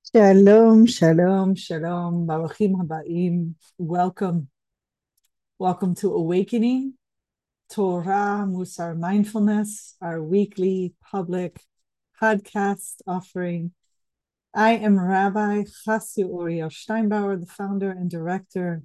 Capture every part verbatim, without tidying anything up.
Shalom, shalom, shalom. Baruchim habayim. Welcome. Welcome to Awakening, Torah, Musar Mindfulness, our weekly public podcast offering. I am Rabbi Chassi Uriel Steinbauer, the founder and director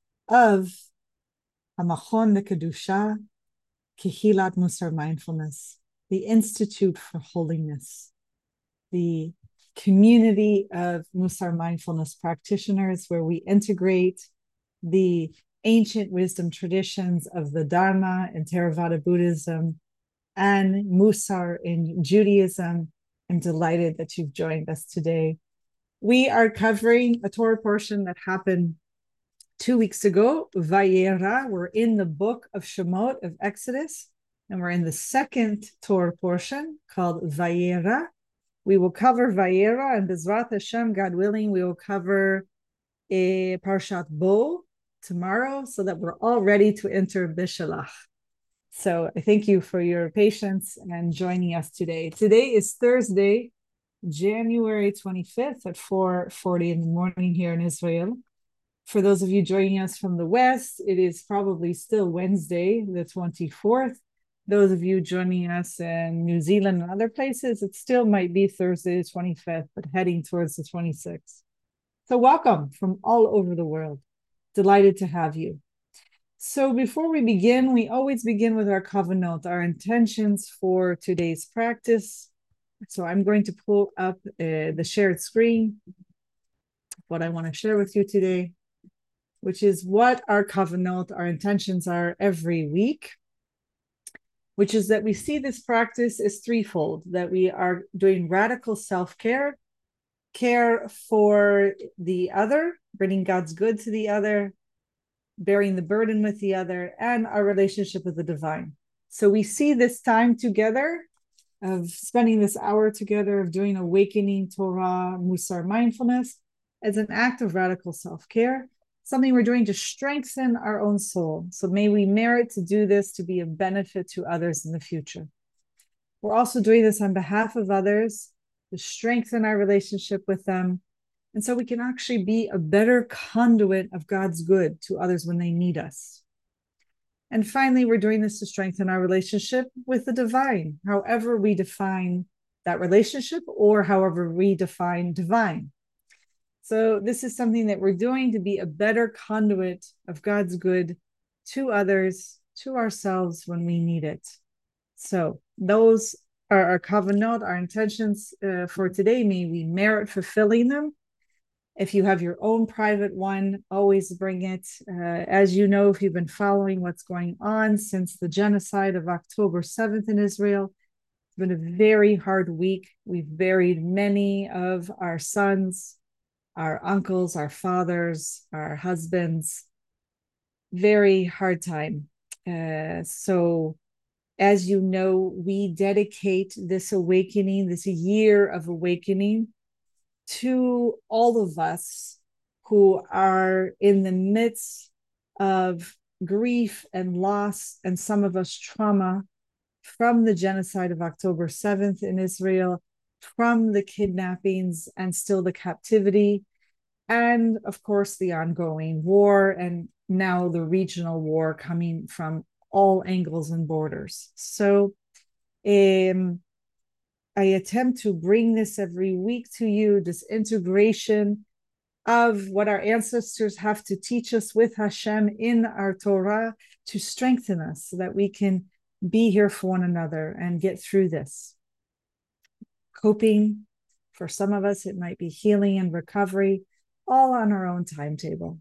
of Hamachon Lekadusha, Kehilat Musar Mindfulness, the Institute for Holiness, the community of Musar mindfulness practitioners where we integrate the ancient wisdom traditions of the Dharma and Theravada Buddhism and Musar in Judaism. I'm delighted that you've joined us today. We are covering a Torah portion that happened two weeks ago, Vayera. We're in the book of Shemot of Exodus, and we're in the second Torah portion called Vayera. We will cover Vayera, and Bezrat Hashem, God willing, we will cover a Parshat Bo tomorrow, so that we're all ready to enter Bishalach. So I thank you for your patience and joining us today. Today is Thursday, January twenty-fifth at four forty in the morning here in Israel. For those of you joining us from the West, it is probably still Wednesday, the twenty-fourth. Those of you joining us in New Zealand and other places, it still might be Thursday the twenty-fifth, but heading towards the twenty-sixth. So welcome from all over the world. Delighted to have you. So before we begin, we always begin with our kavanot, our intentions for today's practice. So I'm going to pull up uh, the shared screen, what I want to share with you today, which is what our kavanot, our intentions are every week, which is that we see this practice as threefold, that we are doing radical self-care, care for the other, bringing God's good to the other, bearing the burden with the other, and our relationship with the divine. So we see this time together of spending this hour together of doing awakening Torah, Musar mindfulness as an act of radical self-care, something we're doing to strengthen our own soul. So may we merit to do this to be of benefit to others in the future. We're also doing this on behalf of others to strengthen our relationship with them. And so we can actually be a better conduit of God's good to others when they need us. And finally, we're doing this to strengthen our relationship with the divine, however we define that relationship or however we define divine. So this is something that we're doing to be a better conduit of God's good to others, to ourselves when we need it. So those are our kavanot, our intentions uh, for today. May we merit fulfilling them. If you have your own private one, always bring it. Uh, as you know, if you've been following what's going on since the genocide of October seventh in Israel, it's been a very hard week. We've buried many of our sons, our uncles, our fathers, our husbands. Very hard time. Uh, so as you know, we dedicate this awakening, this year of awakening, to all of us who are in the midst of grief and loss, and some of us trauma from the genocide of October seventh in Israel, from the kidnappings and still the captivity, and of course the ongoing war, and now the regional war coming from all angles and borders. So um, I attempt to bring this every week to you, this integration of what our ancestors have to teach us with Hashem in our Torah to strengthen us so that we can be here for one another and get through this. Coping, for some of us, it might be healing and recovery, all on our own timetable.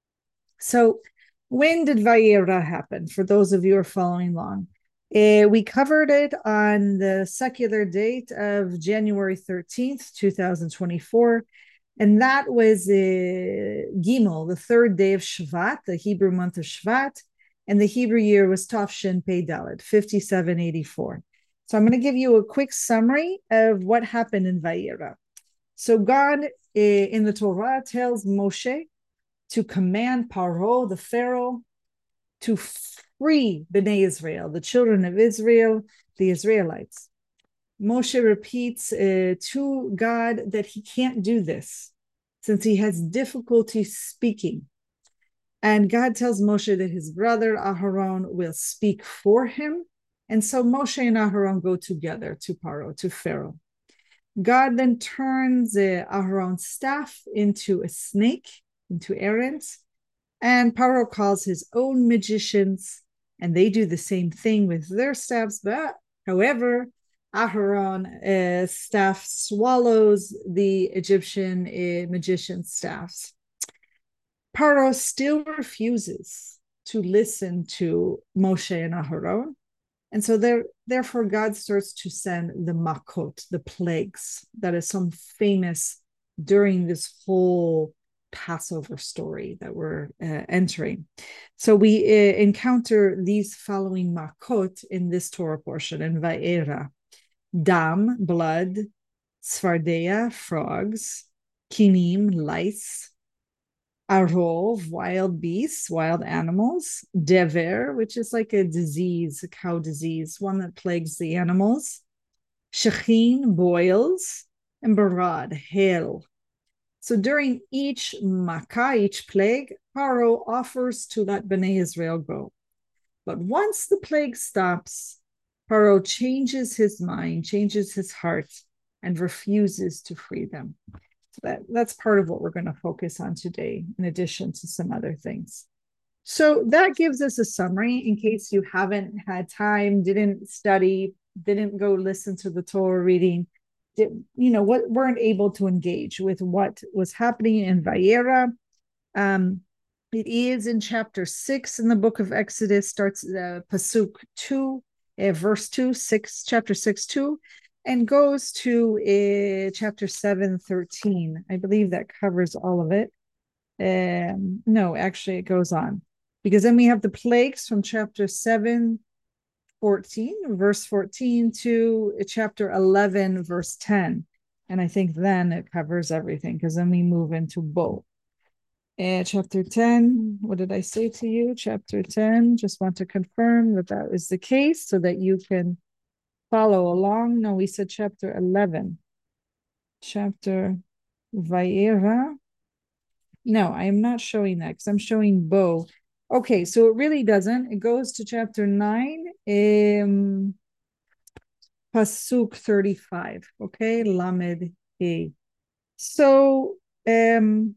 So when did Vayera happen? For those of you who are following along, uh, we covered it on the secular date of January thirteenth, twenty twenty-four. And that was uh, Gimel, the third day of Shvat, the Hebrew month of Shvat. And the Hebrew year was Tafshin Pei Dalet, fifty-seven eighty-four. So I'm going to give you a quick summary of what happened in Vayera. So God uh, in the Torah tells Moshe to command Paro, the Pharaoh, to free Bnei Israel, the children of Israel, the Israelites. Moshe repeats uh, to God that he can't do this since he has difficulty speaking. And God tells Moshe that his brother Aharon will speak for him. And so Moshe and Aharon go together to Paro, to Pharaoh. God then turns uh, Aharon's staff into a snake, into Aaron's, and Paro calls his own magicians, and they do the same thing with their staffs. But however, Aharon's uh, staff swallows the Egyptian uh, magician's staffs. Paro still refuses to listen to Moshe and Aharon. And so there, therefore, God starts to send the makot, the plagues, that is so famous during this whole Passover story that we're uh, entering. So we uh, encounter these following makot in this Torah portion in Va'era: dam, blood; tzfardeya, frogs; kinim, lice; arov, wild beasts, wild animals; dever, which is like a disease, a cow disease, one that plagues the animals; shechin, boils; and barad, hail. So during each makkah, each plague, Paro offers to let Bnei Israel go. But once the plague stops, Paro changes his mind, changes his heart, and refuses to free them. So that, that's part of what we're going to focus on today, in addition to some other things. So that gives us a summary in case you haven't had time, didn't study, didn't go listen to the Torah reading, did, you know, what weren't able to engage with what was happening in Vayera. Um, it is in chapter six in the book of Exodus, starts uh, Pasuk two, uh, verse two, six, chapter six, two, and goes to uh, chapter seven, thirteen. I believe that covers all of it. Um, no, actually, it goes on, because then we have the plagues from chapter seven, fourteen, verse fourteen, to chapter eleven, verse ten. And I think then it covers everything, because then we move into Bo. Uh, chapter ten, what did I say to you? Chapter ten, just want to confirm that that is the case so that you can follow along. No, we said chapter eleven. Chapter Vayera. No, I am not showing that because I'm showing Bo. Okay, so it really doesn't. It goes to chapter nine, um, Pasuk thirty-five. Okay, Lamed He. So um,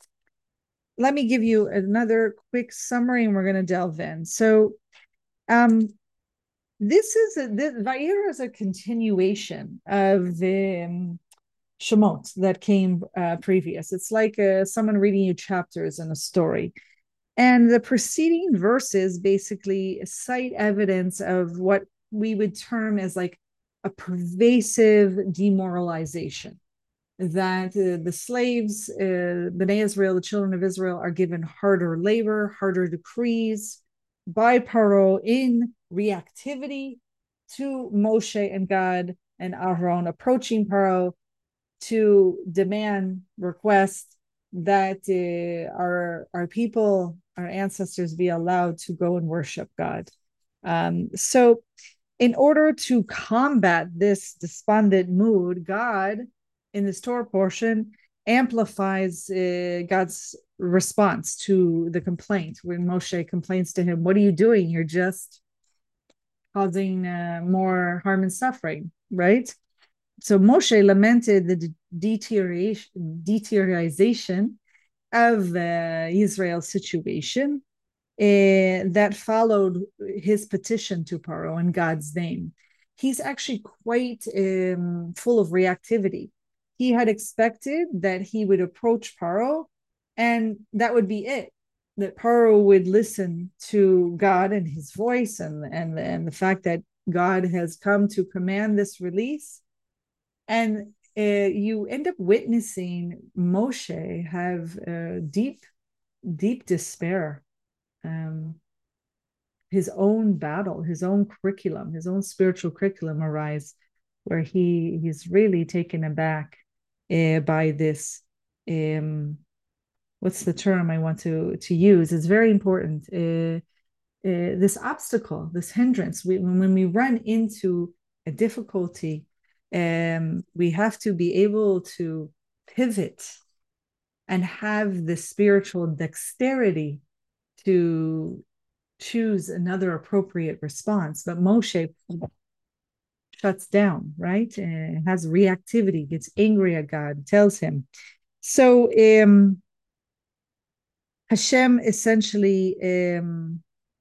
let me give you another quick summary and we're going to delve in. So um, this is a, this, Vayera is a continuation of the um, Shemot that came uh, previous. It's like uh, someone reading you chapters in a story. And the preceding verses basically cite evidence of what we would term as like a pervasive demoralization, that uh, the slaves, uh, Bnei Israel, the children of Israel, are given harder labor, harder decrees by Paro in reactivity to Moshe and God and Aaron approaching Paro to demand, request that uh, our, our people, our ancestors be allowed to go and worship God. Um, so in order to combat this despondent mood, God, in this Torah portion, amplifies uh, God's response to the complaint. When Moshe complains to him, what are you doing? You're just causing uh, more harm and suffering, right? So Moshe lamented the deterioration, deterioration of uh, Israel's situation uh, that followed his petition to Paro in God's name. He's actually quite um, full of reactivity. He had expected that he would approach Paro and that would be it, that Paro would listen to God and his voice and, and, and the fact that God has come to command this release. And uh, you end up witnessing Moshe have uh, deep, deep despair, um, his own battle, his own curriculum, his own spiritual curriculum arise, where he he's really taken aback uh, by this. Um, what's the term I want to to use? It's very important. Uh, uh, this obstacle, this hindrance. We, when we run into a difficulty, Um, we have to be able to pivot and have the spiritual dexterity to choose another appropriate response. But Moshe shuts down, right? And has reactivity, gets angry at God, tells him. So um, Hashem essentially um,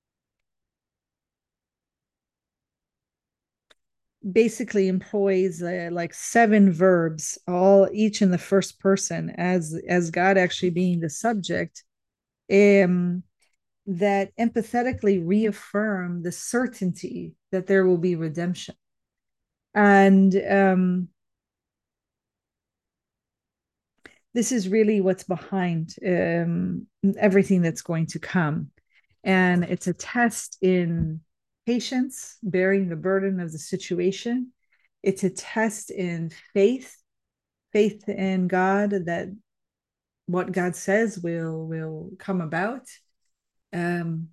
basically employs uh, like seven verbs, all each in the first person, as as God actually being the subject, um, that empathetically reaffirm the certainty that there will be redemption. And um, this is really what's behind um, everything that's going to come. And it's a test in patience, bearing the burden of the situation. It's a test in faith, faith in God that what God says will will come about. Um,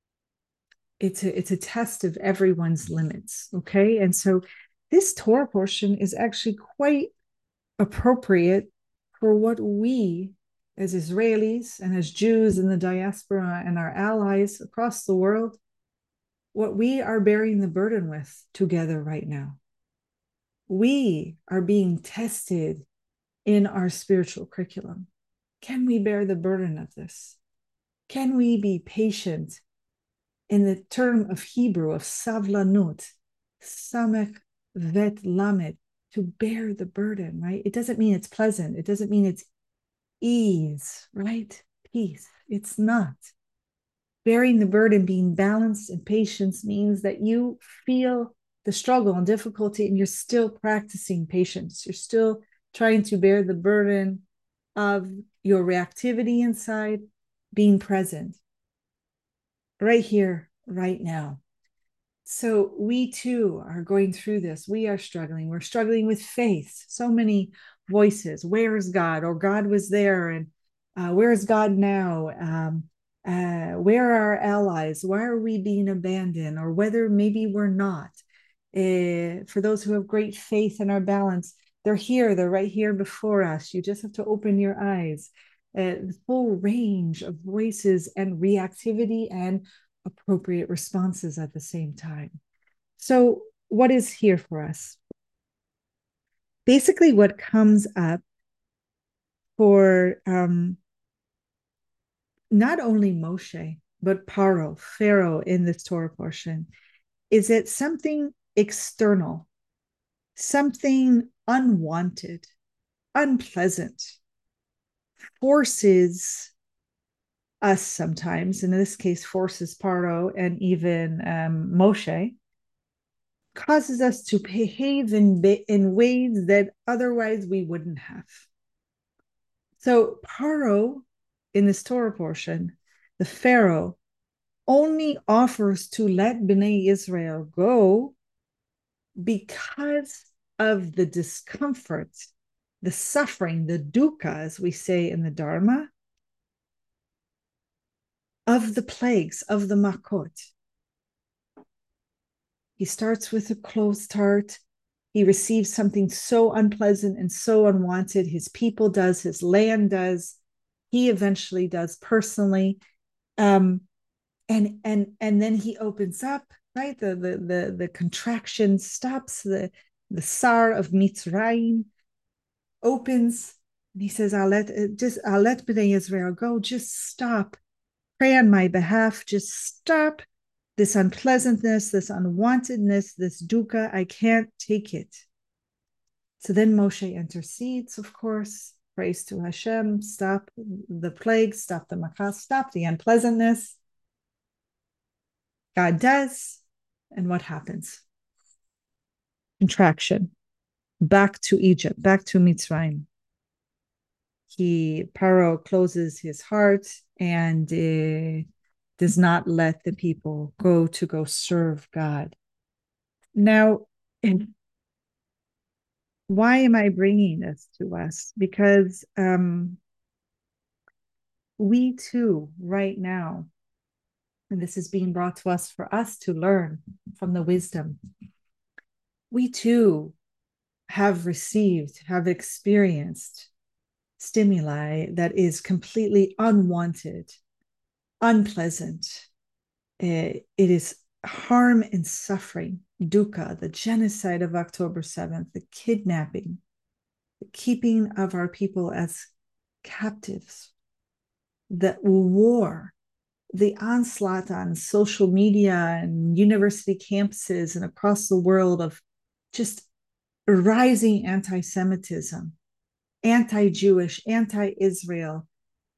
it's a it's a test of everyone's limits. Okay, and so this Torah portion is actually quite appropriate for what we as Israelis and as Jews in the diaspora and our allies across the world, what we are bearing the burden with together right now. We are being tested in our spiritual curriculum. Can we bear the burden of this? Can we be patient in the term of Hebrew of savlanut, samek vet lamed, to bear the burden, right? It doesn't mean it's pleasant. It doesn't mean it's ease, right? Peace. It's not. Bearing the burden, being balanced and patience means that you feel the struggle and difficulty and you're still practicing patience. You're still trying to bear the burden of your reactivity inside, being present right here, right now. So we too are going through this. We are struggling. We're struggling with faith. So many voices. Where is God? Or God was there, and uh, where is God now? Um, uh, where are our allies? Why are we being abandoned? Or whether maybe we're not. Uh, for those who have great faith in our balance, they're here. They're right here before us. You just have to open your eyes. Uh, the full range of voices and reactivity and appropriate responses at the same time. So, what is here for us? Basically, what comes up for um, not only Moshe, but Paro, Pharaoh in this Torah portion, is it something external, something unwanted, unpleasant, forces us sometimes, in this case, forces Paro and even um, Moshe, causes us to behave in, in ways that otherwise we wouldn't have. So Paro, in this Torah portion, the Pharaoh, only offers to let Bnei Israel go because of the discomfort, the suffering, the dukkha, as we say in the Dharma, of the plagues, of the makot. He starts with a closed heart. He receives something so unpleasant and so unwanted. His people does, his land does, he eventually does personally. Um, and and and then he opens up, right? The the the, the contraction stops, the the Sar of Mitzrayim opens, and he says, I'll let just I'll let Bnei Israel go. Just stop. Pray on my behalf. Just stop this unpleasantness, this unwantedness, this dukkha. I can't take it. So then Moshe intercedes, of course, prays to Hashem, stop the plague, stop the makas, stop the unpleasantness. God does, and what happens? Contraction, back to Egypt, back to Mitzrayim. He, Paro closes his heart and uh, does not let the people go to go serve God. Now, why am I bringing this to us? Because um, we too, right now, and this is being brought to us for us to learn from the wisdom, we too have received, have experienced stimuli that is completely unwanted, unpleasant. It, it is harm and suffering, dukkha, the genocide of October seventh, the kidnapping, the keeping of our people as captives, the war, the onslaught on social media and university campuses and across the world of just rising anti-Semitism, anti-Jewish, anti-Israel.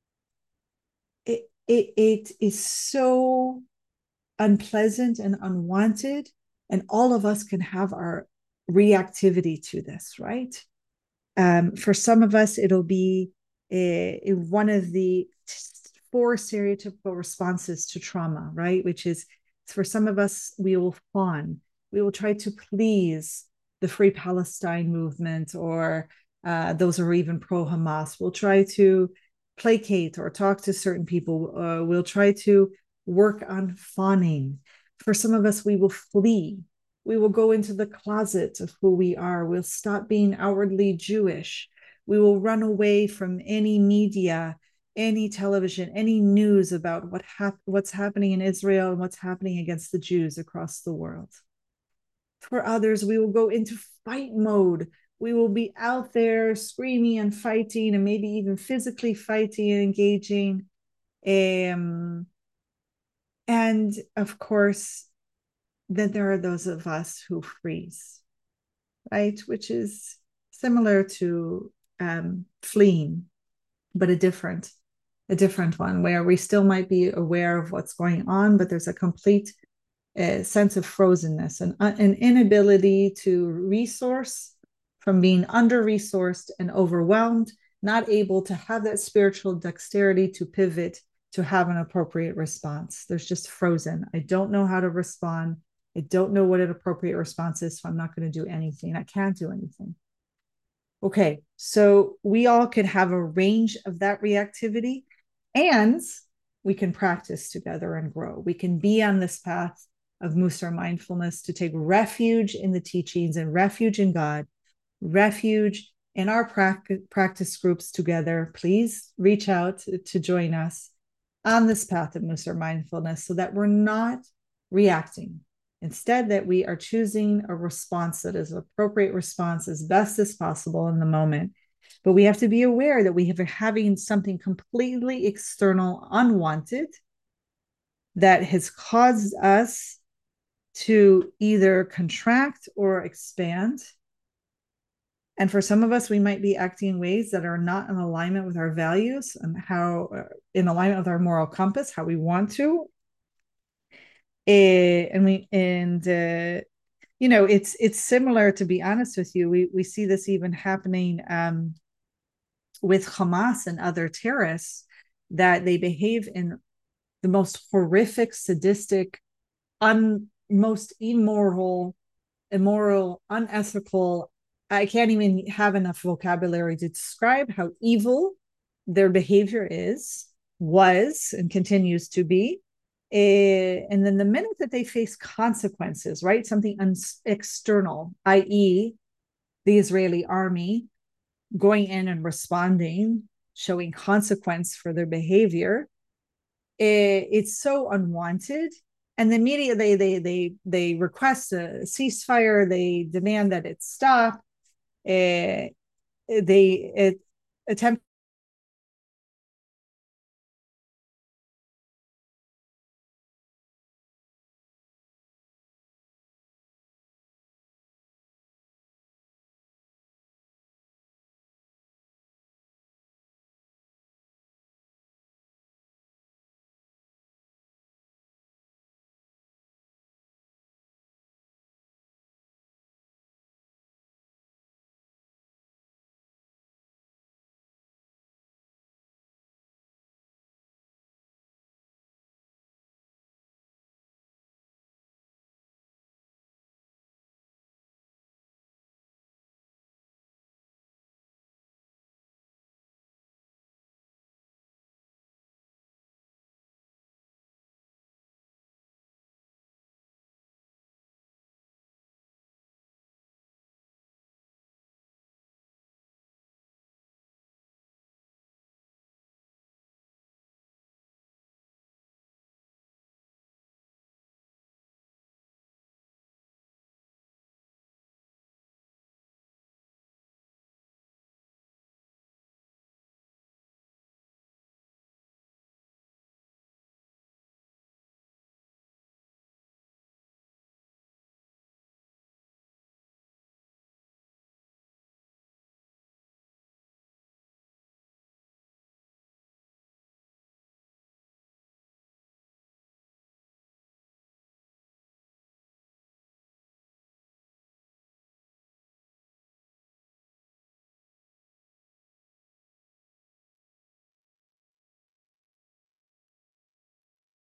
It, it, it is so unpleasant and unwanted, and all of us can have our reactivity to this, right? Um, for some of us, it'll be a, a, one of the four stereotypical responses to trauma, right? Which is, for some of us, we will fawn. We will try to please the Free Palestine movement, or uh, those who are even pro-Hamas. We'll try to placate or talk to certain people. Uh, we'll try to work on fawning. For some of us, we will flee. We will go into the closet of who we are. We'll stop being outwardly Jewish. We will run away from any media, any television, any news about what hap- what's happening in Israel and what's happening against the Jews across the world. For others, we will go into fight mode. We will be out there screaming and fighting, and maybe even physically fighting and engaging. Um, and of course, then there are those of us who freeze, right? Which is similar to um, fleeing, but a different, a different one, where we still might be aware of what's going on, but there's a complete uh, sense of frozenness and uh, an inability to resource, from being under-resourced and overwhelmed, not able to have that spiritual dexterity to pivot to have an appropriate response. There's just frozen. I don't know how to respond. I don't know what an appropriate response is, so I'm not going to do anything. I can't do anything. Okay, so we all could have a range of that reactivity, and we can practice together and grow. We can be on this path of Musar mindfulness to take refuge in the teachings and refuge in God, refuge in our practice groups together. Please reach out to join us on this path of Musar mindfulness so that we're not reacting. Instead, that we are choosing a response that is an appropriate response as best as possible in the moment. But we have to be aware that we have having something completely external, unwanted, that has caused us to either contract or expand. And for some of us, we might be acting in ways that are not in alignment with our values and how, uh, in alignment with our moral compass, how we want to. Uh, and we, and, uh, you know, it's, it's similar, to be honest with you. We, we see this even happening um, with Hamas and other terrorists, that they behave in the most horrific, sadistic, un, most immoral, immoral, unethical. I can't even have enough vocabulary to describe how evil their behavior is, was, and continues to be. Uh, and then the minute that they face consequences, right, something un- external, that is the Israeli army going in and responding, showing consequence for their behavior, it, it's so unwanted. And the media, they they they they request a ceasefire. They demand that it stop. Uh, they it, attempt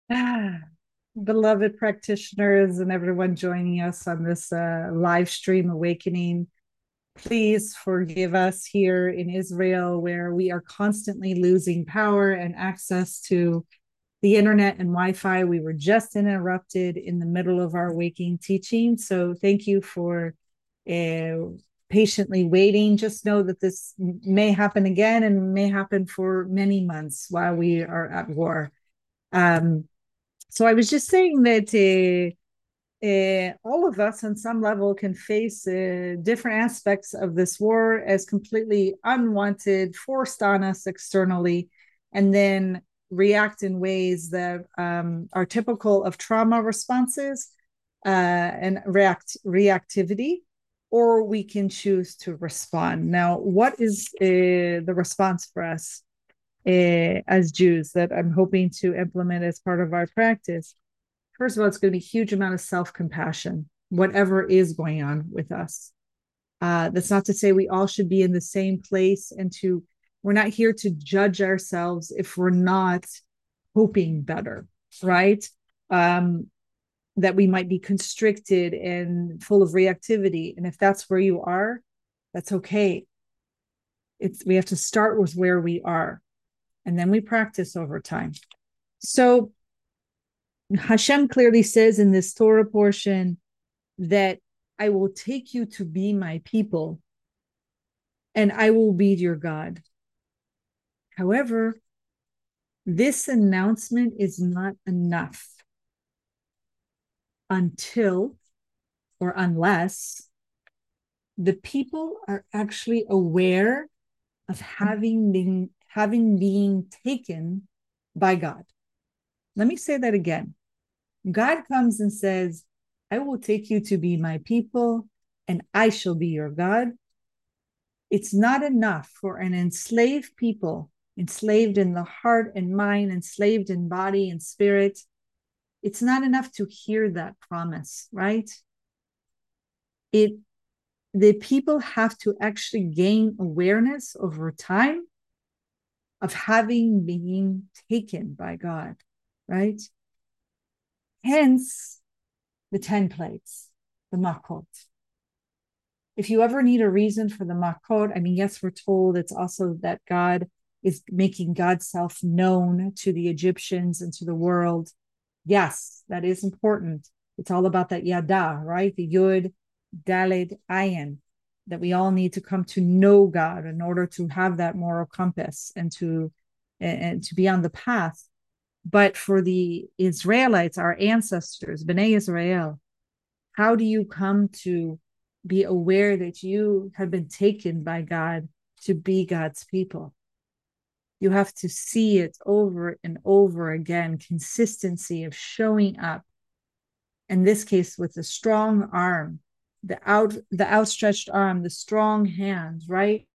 Ah, beloved practitioners and everyone joining us on this uh, live stream awakening, please forgive us here in Israel, where we are constantly losing power and access to the internet and Wi-Fi. We were just interrupted in the middle of our waking teaching. So thank you for uh, patiently waiting. Just know that this may happen again and may happen for many months while we are at war. Um, so I was just saying that uh, uh, all of us on some level can face uh, different aspects of this war as completely unwanted, forced on us externally, and then react in ways that um, are typical of trauma responses uh, and react reactivity, or we can choose to respond. Now, what is uh, the response for us uh, as Jews that I'm hoping to implement as part of our practice? First of all, it's going to be a huge amount of self-compassion, whatever is going on with us. Uh, that's not to say we all should be in the same place and to, we're not here to judge ourselves if we're not hoping better, right? Um, that we might be constricted and full of reactivity. And if that's where you are, that's okay. It's, we have to start with where we are, and then we practice over time. So Hashem clearly says in this Torah portion that I will take you to be my people and I will be your God. However, this announcement is not enough until or unless the people are actually aware of having been having been taken by God. Let me say that again. God comes and says, I will take you to be my people and I shall be your God. It's not enough for an enslaved people, enslaved in the heart and mind, enslaved in body and spirit. It's not enough to hear that promise, right? It the people have to actually gain awareness over time of having been taken by God, right? Hence the ten plagues, the makot. If you ever need a reason for the makot, I mean, yes, we're told it's also that God is making God's self known to the Egyptians and to the world. Yes, that is important. It's all about that yada, right? The yud, daled, ayin, that we all need to come to know God in order to have that moral compass and to and to be on the path. But for the Israelites, our ancestors, Bnei Israel, how do you come to be aware that you have been taken by God to be God's people? You have to see it over and over again, consistency of showing up. In this case, with the strong arm, the out the outstretched arm, the strong hands, right?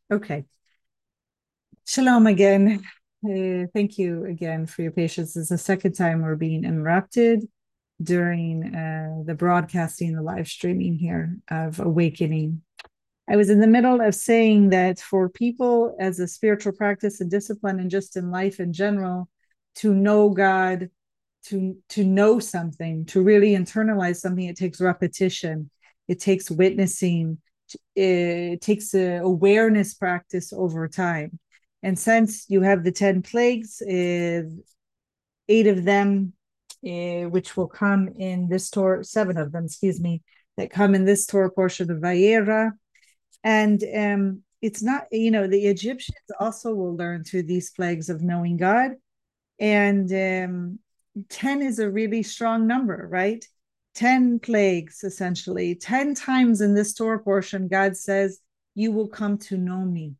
Okay. Shalom again. Uh, thank you again for your patience. It's the second time we're being interrupted during uh, the broadcasting, the live streaming here of Awakening. I was in the middle of saying that for people as a spiritual practice and discipline and just in life in general, to know God, to, to know something, to really internalize something, it takes repetition. It takes witnessing. It takes a awareness practice over time. And since you have the ten plagues, uh, eight of them, uh, which will come in this Torah, seven of them, excuse me, that come in this Torah portion of Vayera. And um, it's not, you know, the Egyptians also will learn through these plagues of knowing God. And um, ten is a really strong number, right? ten plagues, essentially. ten times in this Torah portion, God says, you will come to know me.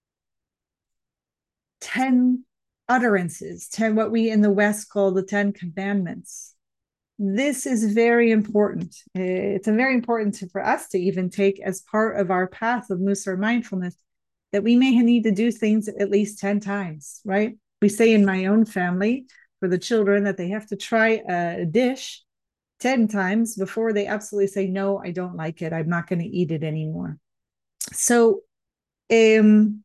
ten utterances, ten, what we in the West call the Ten Commandments. This is very important. It's a very important to, for us to even take as part of our path of Musar mindfulness, that we may need to do things at least ten times, right? We say in my own family for the children that they have to try a dish ten times before they absolutely say, no, I don't like it. I'm not going to eat it anymore. So um,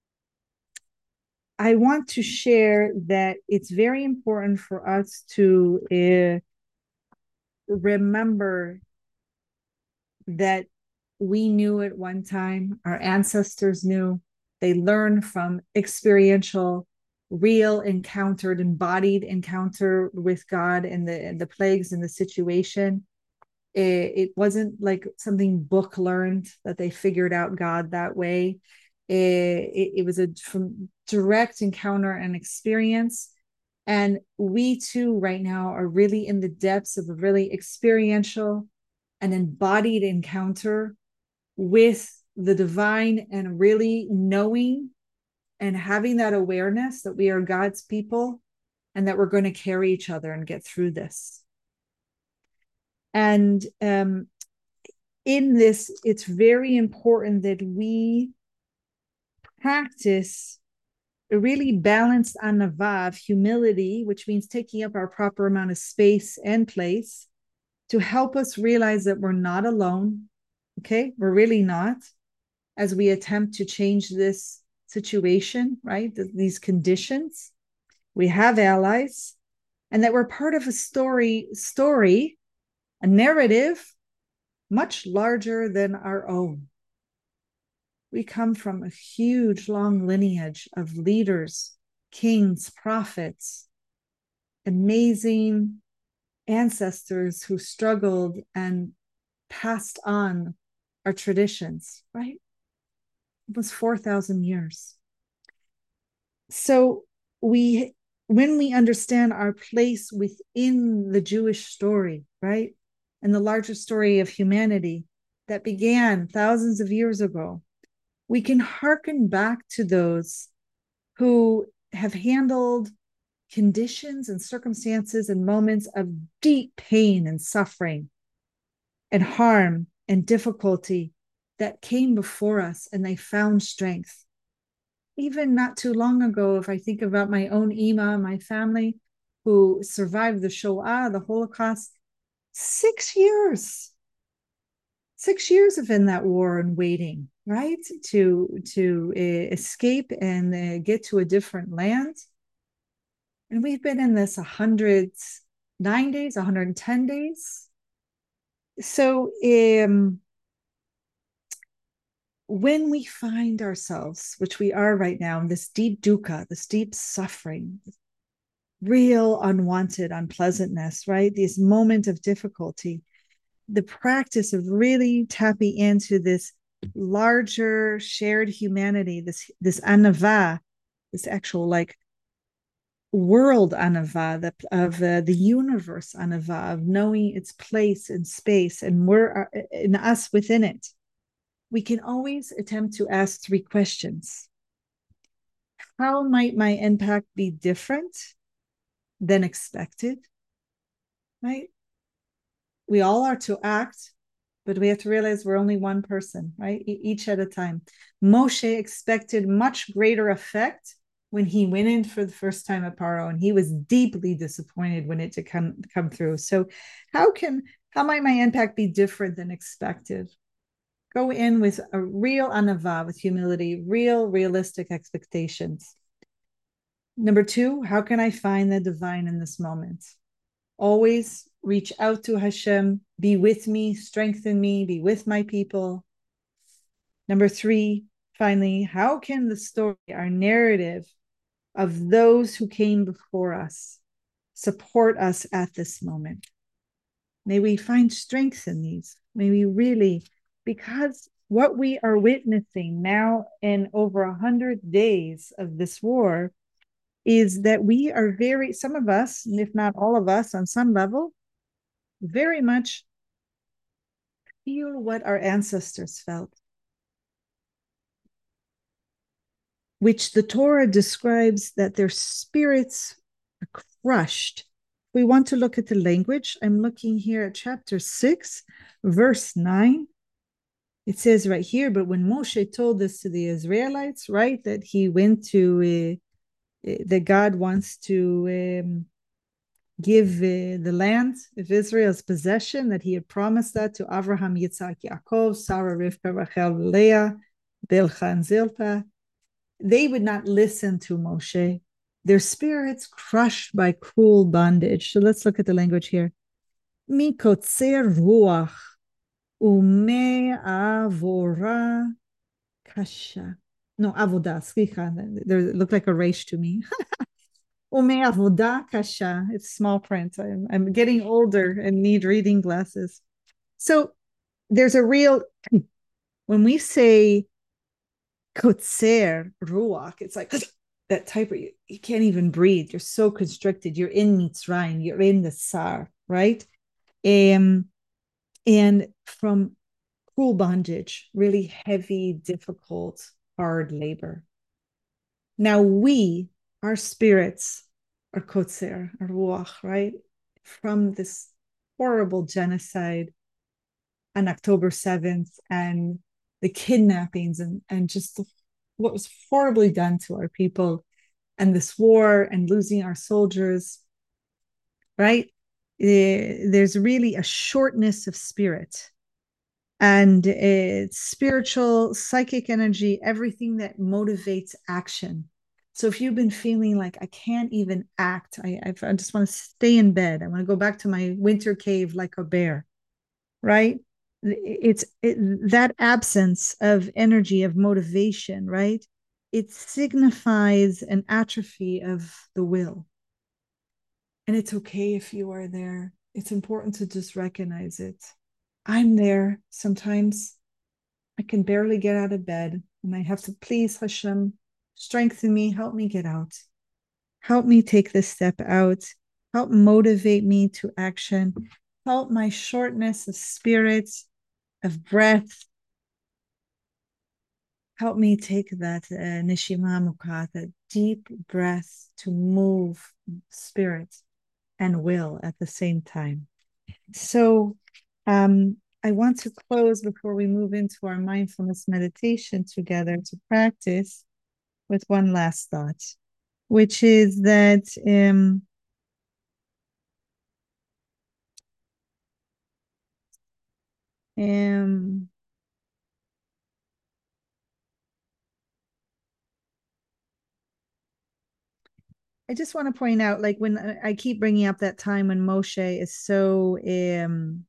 I want to share that it's very important for us to uh, remember that we knew at one time, our ancestors knew, they learned from experiential, real encountered, embodied encounter with God and the, and the plagues and the situation. It, it wasn't like something book learned that they figured out God that way. It, it, it was a from direct encounter and experience. And we too, right now, are really in the depths of a really experiential and embodied encounter with the divine, and really knowing and having that awareness that we are God's people and that we're going to carry each other and get through this. And um, in this, it's very important that we practice a really balanced anava of humility, which means taking up our proper amount of space and place to help us realize that we're not alone. Okay, we're really not, as we attempt to change this situation, right? These conditions. We have allies, and that we're part of a story, story, a narrative much larger than our own. We come from a huge, long lineage of leaders, kings, prophets, amazing ancestors who struggled and passed on our traditions, right? It was four thousand years. So we, when we understand our place within the Jewish story, right, and the larger story of humanity that began thousands of years ago, we can hearken back to those who have handled conditions and circumstances and moments of deep pain and suffering and harm and difficulty that came before us, and they found strength. Even not too long ago, if I think about my own Ima, my family, who survived the Shoah, the Holocaust, six years, six years of in that war and waiting, right, to to uh, escape and uh, get to a different land. And we've been in this one hundred nine days, one hundred ten days. So um, when we find ourselves, which we are right now, in this deep dukkha, this deep suffering, real unwanted unpleasantness, right? This moment of difficulty, the practice of really tapping into this larger shared humanity, this this anava, this actual like world anava, the, of uh, the universe anava, of knowing its place in space and we're uh, in us within it. We can always attempt to ask three questions. How might my impact be different than expected? Right? We all are to act but we have to realize we're only one person, right? E- each at a time. Moshe expected much greater effect when he went in for the first time at Paro, and he was deeply disappointed when it to come come through. So how can how might my impact be different than expected? Go in with a real anava, with humility, real realistic expectations. Number two, how can I find the divine in this moment? Always reach out to Hashem, be with me, strengthen me, be with my people. Number three, finally, how can the story, our narrative of those who came before us, support us at this moment? May we find strength in these. May we really, because what we are witnessing now in over a hundred days of this war is that we are very, some of us, if not all of us on some level, very much feel what our ancestors felt, which the Torah describes that their spirits are crushed. We want to look at the language. I'm looking here at chapter six, verse nine. It says right here, but when Moshe told this to the Israelites, right, that he went to, uh, that God wants to um, give uh, the land of Israel's possession, that he had promised that to Avraham, Yitzhak, Yaakov, Sarah, Rivka, Rachel, Leah, Bilhah, and Zilpah. They would not listen to Moshe. Their spirits crushed by cruel bondage. So let's look at the language here. Mikotzer ruach ume avora kasha. No, avodah, slicha. They look like a resh to me. Ume avodah kasha. It's small print. I'm, I'm getting older and need reading glasses. So there's a real, when we say kotzer ruach, it's like that type of, you, you can't even breathe. You're so constricted. You're in Mitzrayim. You're in the Sar, right? Um, and from cruel bondage, really heavy, difficult, hard labor. Now we, our spirits, are kotzer, our ruach, right? From this horrible genocide on October seventh and the kidnappings and, and just what was horribly done to our people and this war and losing our soldiers, right? There's really a shortness of spirit and it's spiritual, psychic energy, everything that motivates action. So if you've been feeling like I can't even act, I, I just want to stay in bed, I want to go back to my winter cave like a bear, right? It's it, that absence of energy, of motivation, right? It signifies an atrophy of the will. And it's okay if you are there. It's important to just recognize it. I'm there. Sometimes I can barely get out of bed and I have to please Hashem, strengthen me, help me get out. Help me take this step out. Help motivate me to action. Help my shortness of spirit, of breath. Help me take that uh, nishima mukha, that deep breath to move spirit and will at the same time. So um, I want to close before we move into our mindfulness meditation together to practice with one last thought, which is that um, um, I just want to point out, like when I keep bringing up that time when Moshe is so um,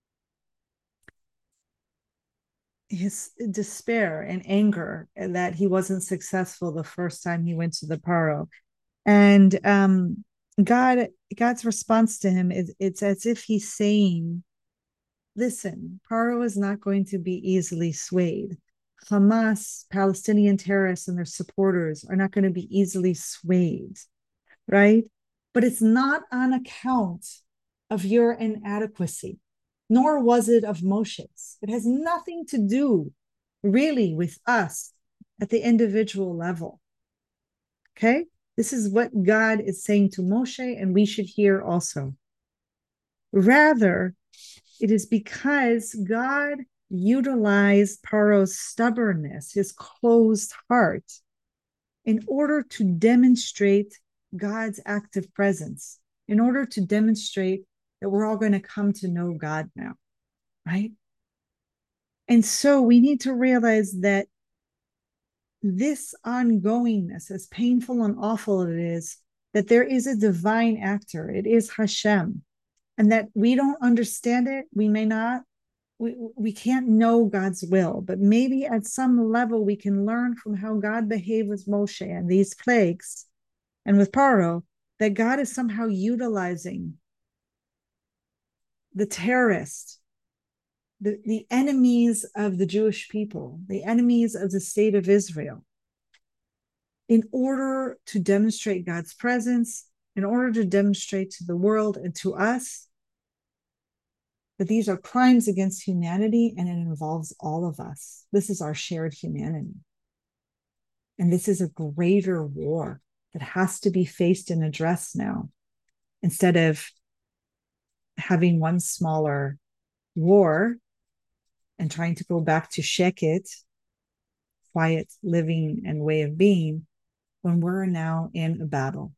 his despair and anger that he wasn't successful the first time he went to the Paro, and um, God, God's response to him is it's as if he's saying, "Listen, Paro is not going to be easily swayed. Hamas, Palestinian terrorists, and their supporters are not going to be easily swayed." Right? But it's not on account of your inadequacy, nor was it of Moshe's. It has nothing to do really with us at the individual level. Okay? This is what God is saying to Moshe, and we should hear also. Rather, It is because God utilized Paro's stubbornness, his closed heart, in order to demonstrate God's active presence, in order to demonstrate that we're all going to come to know God now, right? And so we need to realize that this ongoingness, as painful and awful it is, that there is a divine actor, it is Hashem, and that we don't understand it, we may not, we, we can't know God's will, but maybe at some level we can learn from how God behaved with Moshe and these plagues and with Paro, that God is somehow utilizing the terrorists, the, the enemies of the Jewish people, the enemies of the state of Israel, in order to demonstrate God's presence, in order to demonstrate to the world and to us that these are crimes against humanity and it involves all of us. This is our shared humanity. And this is a greater war that has to be faced and addressed now, instead of having one smaller war and trying to go back to sheket, quiet living and way of being, when we're now in a battle.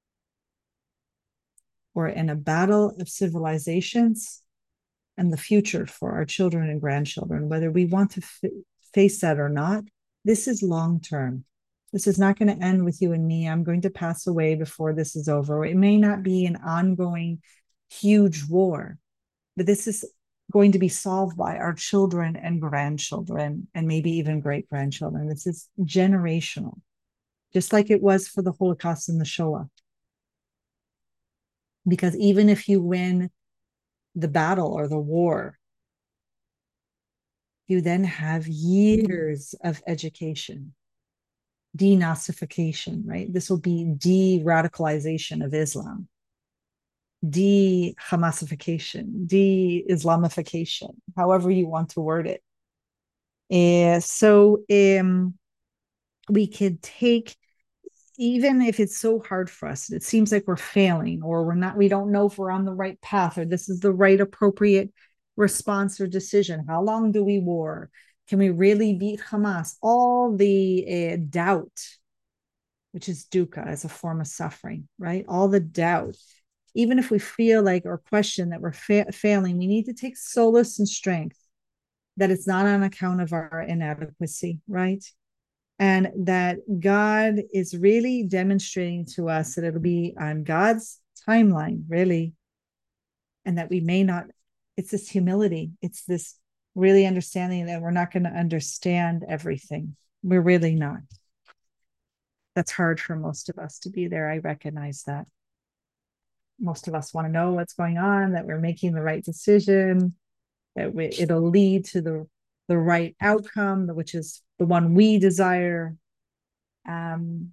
We're in a battle of civilizations and the future for our children and grandchildren, whether we want to f- face that or not. This is long term. This is not going to end with you and me. I'm going to pass away before this is over. It may not be an ongoing, huge war, but this is going to be solved by our children and grandchildren, and maybe even great grandchildren. This is generational, just like it was for the Holocaust and the Shoah. Because even if you win the battle or the war, you then have years of education, denazification, right? This will be de-radicalization of Islam, de-Hamasification, de-Islamification, however you want to word it. Uh, so um, we could take, even if it's so hard for us, it seems like we're failing, or we're not, we don't know if we're on the right path, or this is the right appropriate response or decision. How long do we war? Can we really beat Hamas? All the uh, doubt, which is dukkha as a form of suffering, right? All the doubt. Even if we feel like or question that we're fa- failing, we need to take solace and strength that it's not on account of our inadequacy, right? And that God is really demonstrating to us that it'll be on God's timeline, really, and that we may not, it's this humility, it's this really understanding that we're not going to understand everything. We're really not. That's hard for most of us to be there. I recognize that. Most of us want to know what's going on, that we're making the right decision, that we, it'll lead to the, the right outcome, which is the one we desire. Um,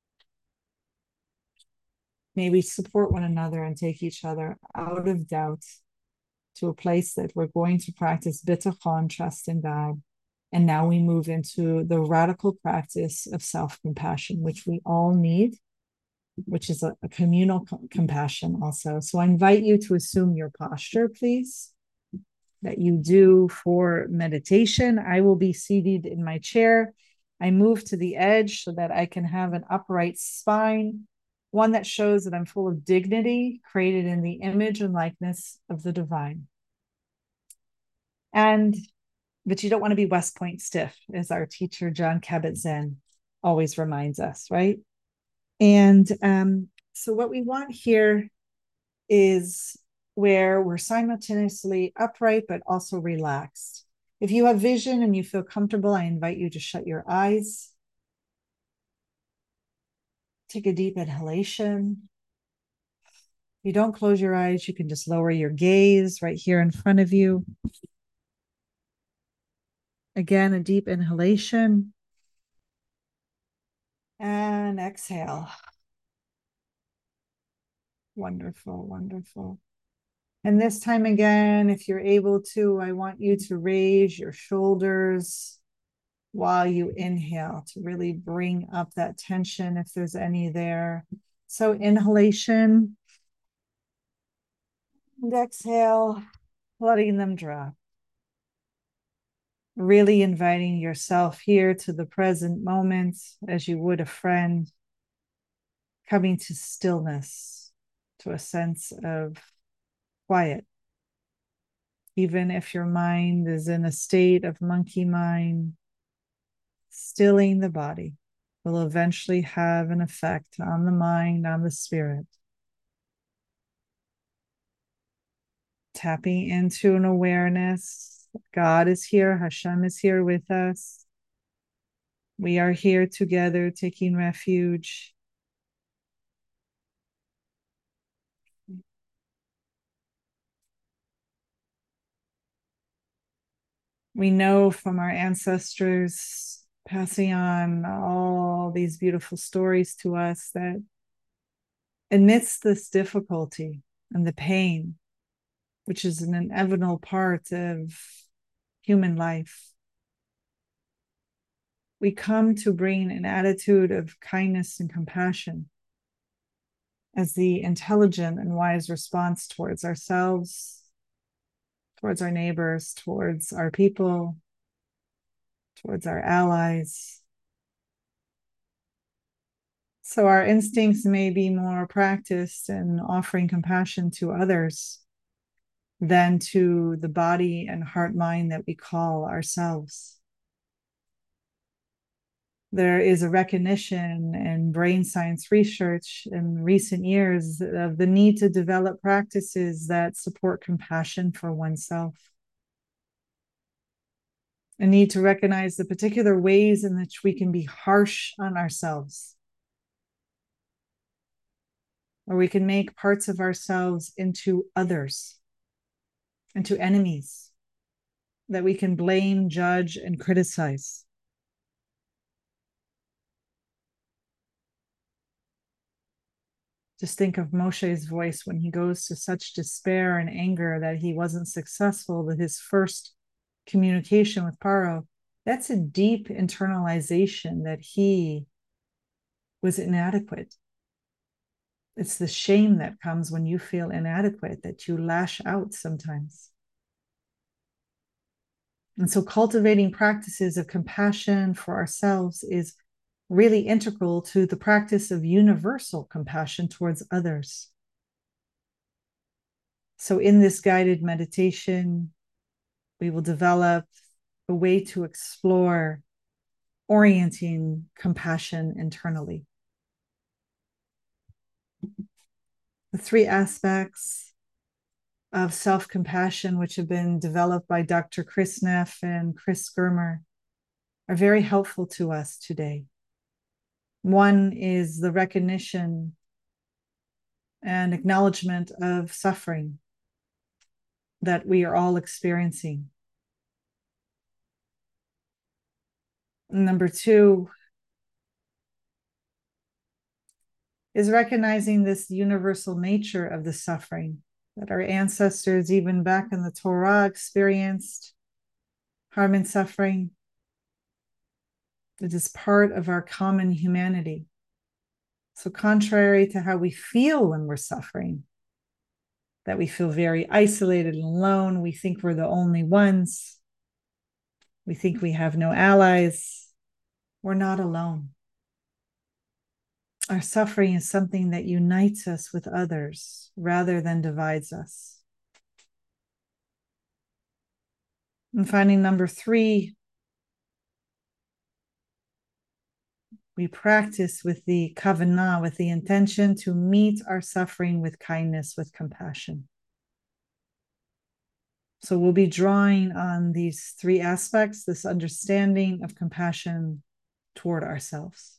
may we support one another and take each other out of doubt to a place that we're going to practice bitachon, trust in God. And now we move into the radical practice of self-compassion, which we all need, which is a, a communal co- compassion also. So I invite you to assume your posture, please, that you do for meditation. I will be seated in my chair. I move to the edge so that I can have an upright spine, one that shows that I'm full of dignity, created in the image and likeness of the divine. And, but you don't want to be West Point stiff, as our teacher, John Kabat-Zinn, always reminds us, right? And um, so what we want here is where we're simultaneously upright, but also relaxed. If you have vision and you feel comfortable, I invite you to shut your eyes. Take a deep inhalation. If you don't close your eyes, you can just lower your gaze right here in front of you. Again, a deep inhalation. And exhale. Wonderful, wonderful. And this time again, if you're able to, I want you to raise your shoulders while you inhale to really bring up that tension if there's any there. So inhalation and exhale. letting them drop. Really inviting yourself here to the present moment as you would a friend, coming to stillness, to a sense of quiet. Even if your mind is in a state of monkey mind, stilling the body will eventually have an effect on the mind, on the spirit. Tapping into an awareness, God is here, Hashem is here with us. We are here together, taking refuge. We know from our ancestors passing on all these beautiful stories to us that amidst this difficulty and the pain, which is an inevitable part of human life, we come to bring an attitude of kindness and compassion as the intelligent and wise response towards ourselves, towards our neighbors, towards our people, towards our allies. So our instincts may be more practiced in offering compassion to others than to the body and heart mind that we call ourselves. There is a recognition in brain science research in recent years of the need to develop practices that support compassion for oneself. A need to recognize the particular ways in which we can be harsh on ourselves, or we can make parts of ourselves into others, into enemies that we can blame, judge, and criticize. Just think of Moshe's voice when he goes to such despair and anger that he wasn't successful with his first communication with Paro. That's a deep internalization that he was inadequate. It's the shame that comes when you feel inadequate, that you lash out sometimes. And so cultivating practices of compassion for ourselves is really integral to the practice of universal compassion towards others. So in this guided meditation, we will develop a way to explore orienting compassion internally. The three aspects of self-compassion, which have been developed by Doctor Chris Neff and Chris Germer, are very helpful to us today. One is the recognition and acknowledgement of suffering that we are all experiencing. Number two is recognizing this universal nature of the suffering that our ancestors, even back in the Torah, experienced harm and suffering. It is part of our common humanity. So contrary to how we feel when we're suffering, that we feel very isolated and alone, we think we're the only ones, we think we have no allies, we're not alone. Our suffering is something that unites us with others rather than divides us. And finding number three, we practice with the kavanah, with the intention to meet our suffering with kindness, with compassion. So we'll be drawing on these three aspects, this understanding of compassion toward ourselves.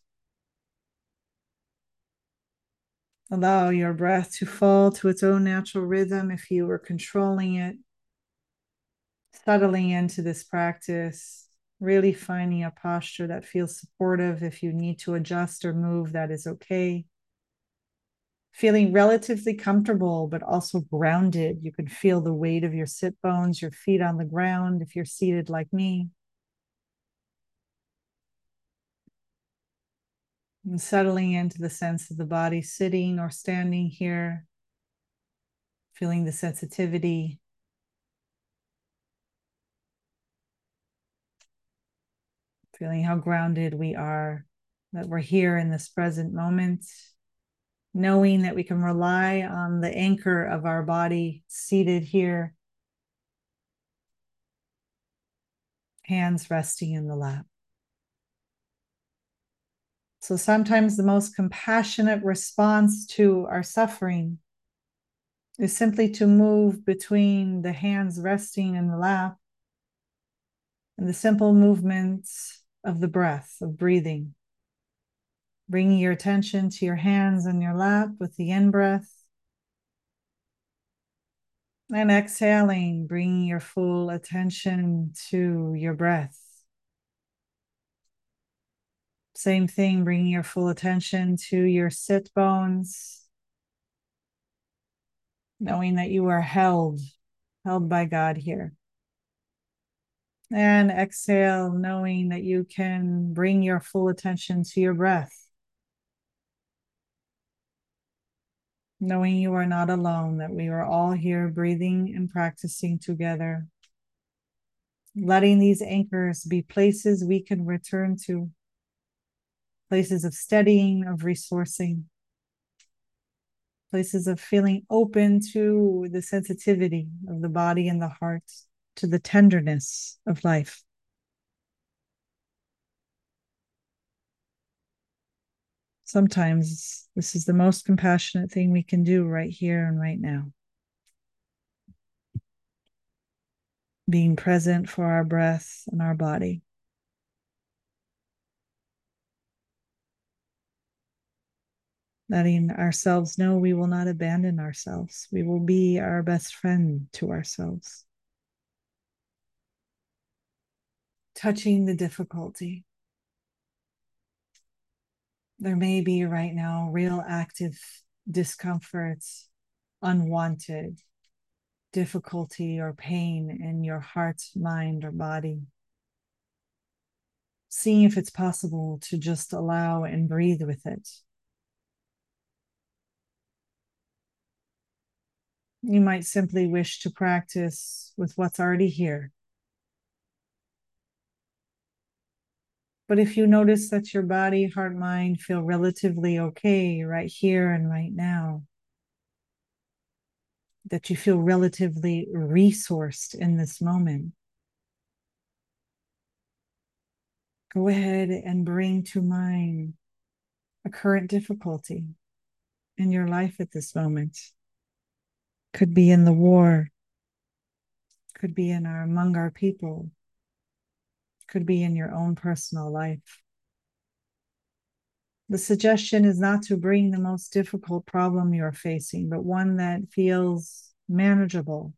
Allow your breath to fall to its own natural rhythm if you were controlling it, settling into this practice. Really finding a posture that feels supportive. If you need to adjust or move, that is okay. Feeling relatively comfortable, but also grounded. You can feel the weight of your sit bones, your feet on the ground, if you're seated like me. And settling into the sense of the body sitting or standing here. Feeling the sensitivity. feeling how grounded we are, that we're here in this present moment, knowing that we can rely on the anchor of our body seated here, hands resting in the lap. So sometimes the most compassionate response to our suffering is simply to move between the hands resting in the lap and the simple movements of the breath, of breathing. Bringing your attention to your hands and your lap with the in-breath. And exhaling, bringing your full attention to your breath. Same thing, bringing your full attention to your sit bones. Knowing that you are held, held by God here. And exhale, knowing that you can bring your full attention to your breath. Knowing you are not alone, that we are all here breathing and practicing together. Letting these anchors be places we can return to. Places of steadying, of resourcing. Places of feeling open to the sensitivity of the body and the heart, to the tenderness of life. Sometimes this is the most compassionate thing we can do right here and right now. Being present for our breath and our body. Letting ourselves know we will not abandon ourselves. We will be our best friend to ourselves. Touching the difficulty. There may be right now real active discomforts, unwanted difficulty or pain in your heart, mind, or body. Seeing if it's possible to just allow and breathe with it. You might simply wish to practice with what's already here. But if you notice that your body, heart, mind feel relatively okay right here and right now, that you feel relatively resourced in this moment, go ahead and bring to mind a current difficulty in your life at this moment. Could be in the war, could be in our among our people, could be in your own personal life. The suggestion is not to bring the most difficult problem you're facing, but one that feels manageable.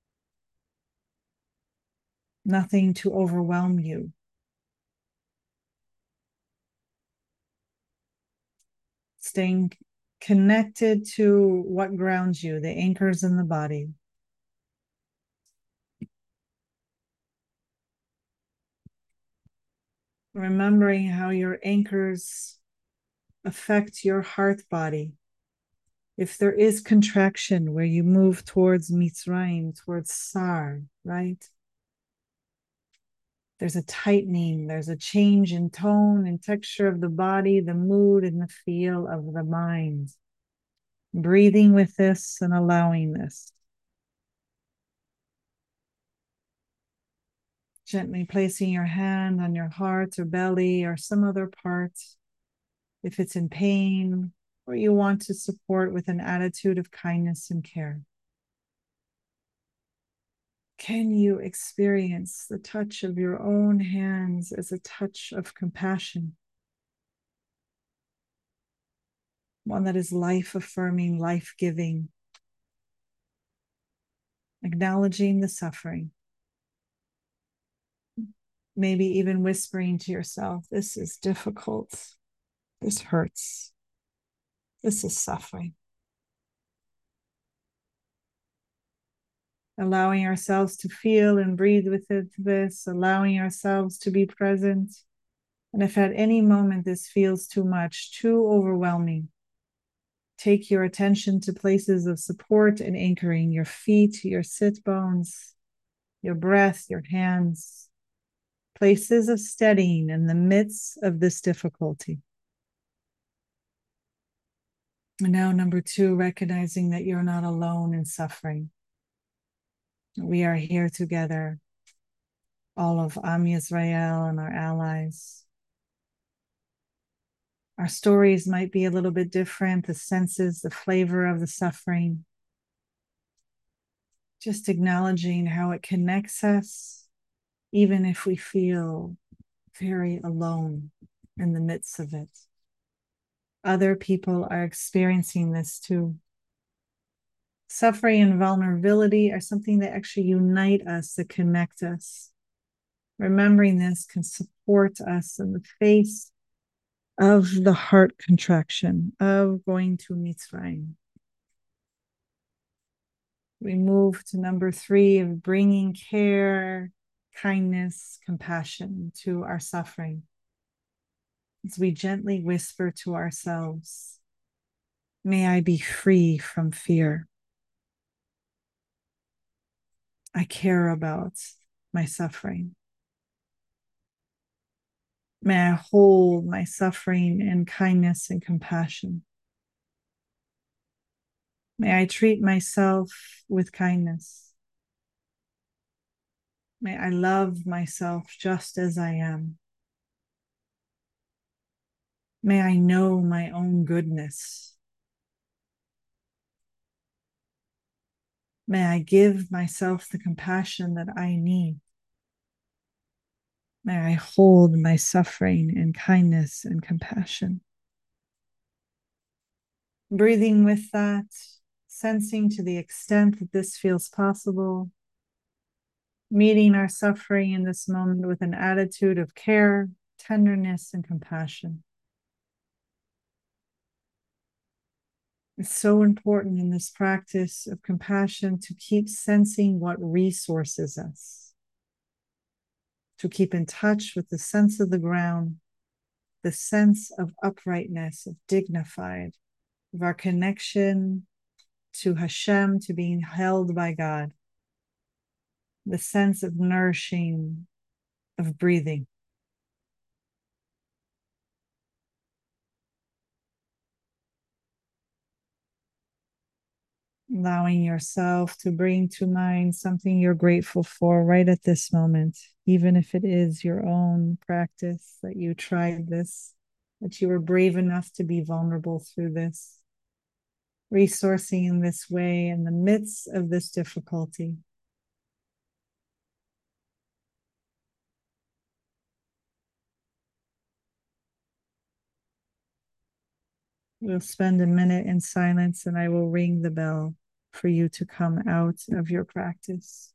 Nothing to overwhelm you. Staying connected to what grounds you, the anchors in the body. Remembering how your anchors affect your heart body. If there is contraction where you move towards Mitzrayim, towards Sar, right? There's a tightening, there's a change in tone and texture of the body, the mood and the feel of the mind. Breathing with this and allowing this. Gently placing your hand on your heart or belly or some other part. If it's in pain or you want to support with an attitude of kindness and care. Can you experience the touch of your own hands as a touch of compassion? One that is life-affirming, life-giving. Acknowledging the suffering. Maybe even whispering to yourself, this is difficult. This hurts. This is suffering. Allowing ourselves to feel and breathe with it, this, allowing ourselves to be present. And if at any moment this feels too much, too overwhelming, take your attention to places of support and anchoring, your feet, your sit bones, your breath, your hands. places of steadying in the midst of this difficulty. And now, number two, recognizing that you're not alone in suffering. We are here together, all of Am Yisrael and our allies. Our stories might be a little bit different, the senses, the flavor of the suffering. Just acknowledging how it connects us, even if we feel very alone in the midst of it. Other people are experiencing this too. Suffering and vulnerability are something that actually unite us, that connect us. Remembering this can support us in the face of the heart contraction, of going to Mitzrayim. We move to number three of bringing care, kindness, compassion to our suffering. As we gently whisper to ourselves, may I be free from fear. I care about my suffering. May I hold my suffering in kindness and compassion. May I treat myself with kindness. May I love myself just as I am. May I know my own goodness. May I give myself the compassion that I need. May I hold my suffering in kindness and compassion. Breathing with that, sensing to the extent that this feels possible, meeting our suffering in this moment with an attitude of care, tenderness, and compassion. It's so important in this practice of compassion to keep sensing what resources us, to keep in touch with the sense of the ground, the sense of uprightness, of dignified, of our connection to Hashem, to being held by God, the sense of nourishing, of breathing. Allowing yourself to bring to mind something you're grateful for right at this moment, even if it is your own practice, that you tried this, that you were brave enough to be vulnerable through this, resourcing in this way in the midst of this difficulty. We'll spend a minute in silence and I will ring the bell for you to come out of your practice.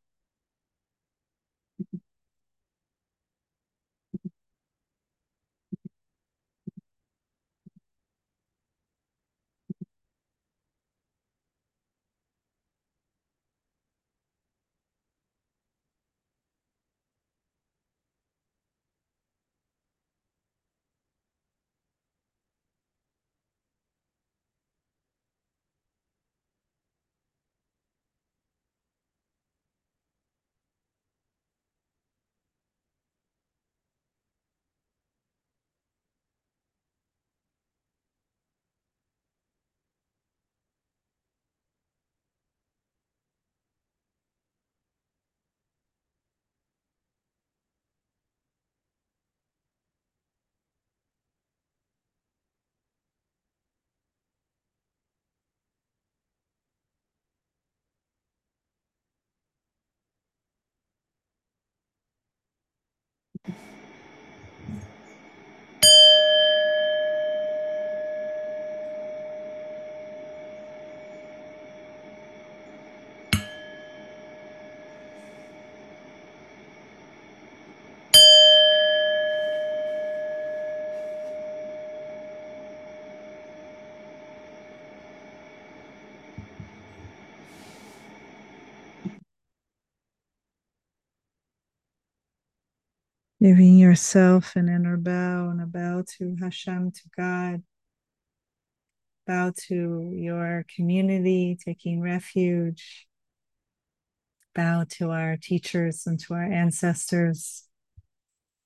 Giving yourself an inner bow and a bow to Hashem, to God. Bow to your community, taking refuge. Bow to our teachers and to our ancestors.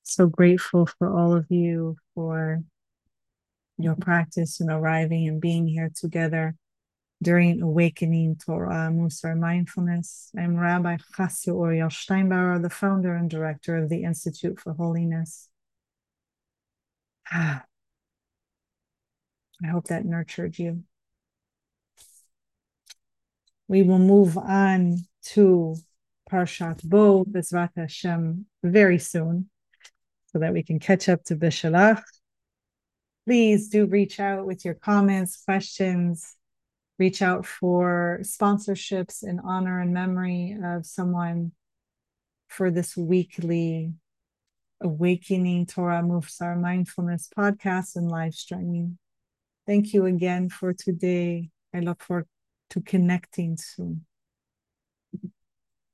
So grateful for all of you for your practice and arriving and being here together during Awakening Torah Musar Mindfulness. I'm Rabbi Chassia Oriel Steinbauer, the founder and director of the Institute for Holiness. I hope that nurtured you. We will move on to Parshat Bo, Bezrat Hashem, very soon, so that we can catch up to Bishalach. Please do reach out with your comments, questions. Reach out for sponsorships in honor and memory of someone for this weekly Awakening Torah Musar Mindfulness podcast and live streaming. Thank you again for today. I look forward to connecting soon.